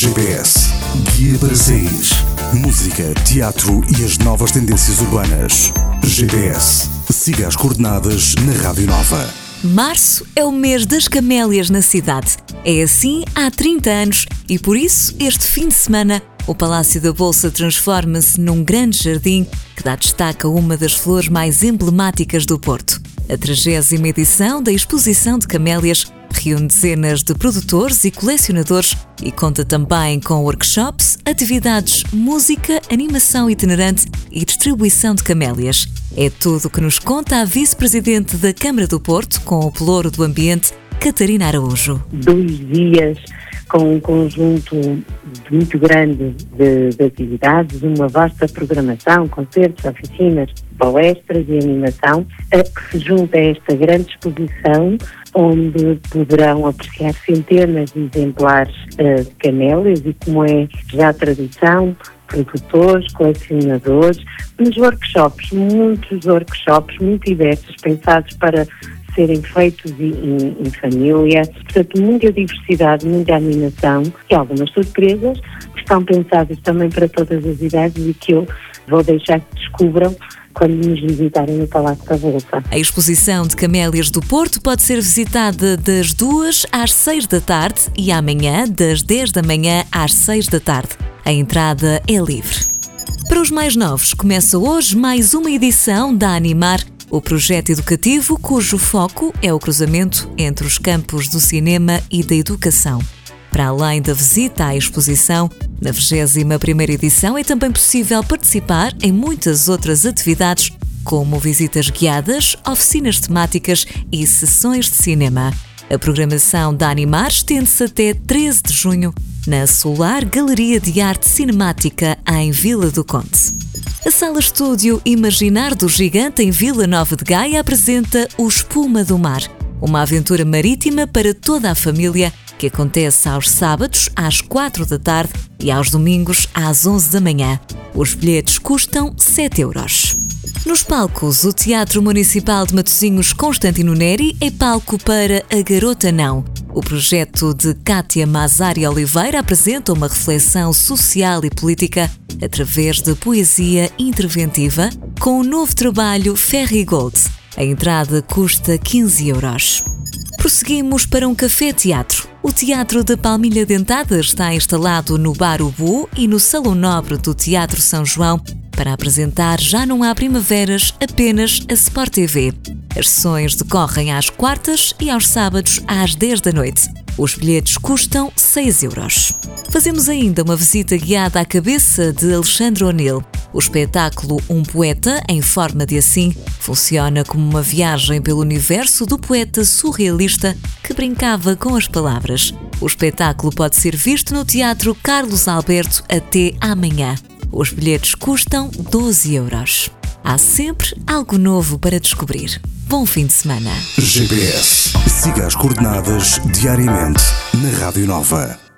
GPS, guia para sair. Música, teatro e as novas tendências urbanas. GPS, siga as coordenadas na Rádio Nova. Março é o mês das camélias na cidade. É assim há 30 anos e por isso este fim de semana o Palácio da Bolsa transforma-se num grande jardim que dá destaque a uma das flores mais emblemáticas do Porto. A 30ª edição da Exposição de Camélias reúne dezenas de produtores e colecionadores e conta também com workshops, atividades, música, animação itinerante e distribuição de camélias. É tudo o que nos conta a vice-presidente da Câmara do Porto, com o pelouro do ambiente, Catarina Araújo. 2 dias com um conjunto muito grande de atividades, uma vasta programação, concertos, oficinas, palestras e animação, que se junta a esta grande exposição, onde poderão apreciar centenas de exemplares de camélias e, como é já tradição, produtores, colecionadores, nos workshops, muitos workshops muito diversos, pensados para serem feitos em família. Portanto, muita diversidade, muita animação e algumas surpresas que estão pensadas também para todas as idades e que eu vou deixar que descubram quando nos visitarem no Palácio da Bolsa. A exposição de camélias do Porto pode ser visitada das 2 às 6 da tarde e amanhã das 10 da manhã às 6 da tarde. A entrada é livre. Para os mais novos, começa hoje mais uma edição da Animar, o projeto educativo cujo foco é o cruzamento entre os campos do cinema e da educação. Para além da visita à exposição, na 21ª edição é também possível participar em muitas outras atividades, como visitas guiadas, oficinas temáticas e sessões de cinema. A programação da Animar estende-se até 13 de junho na Solar Galeria de Arte Cinemática em Vila do Conde. A Sala Estúdio Imaginar do Gigante em Vila Nova de Gaia apresenta o Espuma do Mar, uma aventura marítima para toda a família que acontece aos sábados às 4 da tarde e aos domingos às 11 da manhã. Os bilhetes custam 7 €. Nos palcos, o Teatro Municipal de Matosinhos Constantino Neri é palco para A Garota Não. O projeto de Cátia Mazari Oliveira apresenta uma reflexão social e política através da poesia interventiva com o novo trabalho Ferry Gold. A entrada custa 15 €. Prosseguimos para um café-teatro. O Teatro da Palmilha Dentada está instalado no Bar Ubu e no Salão Nobre do Teatro São João para apresentar Já Não Há Primaveras apenas a Sport TV. As sessões decorrem às quartas e aos sábados às 10 da noite. Os bilhetes custam 6 €. Fazemos ainda uma visita guiada à cabeça de Alexandre O'Neill. O espetáculo Um Poeta em Forma de Assim funciona como uma viagem pelo universo do poeta surrealista que brincava com as palavras. O espetáculo pode ser visto no Teatro Carlos Alberto até amanhã. Os bilhetes custam 12 €. Há sempre algo novo para descobrir. Bom fim de semana. GPS, siga as coordenadas diariamente na Rádio Nova.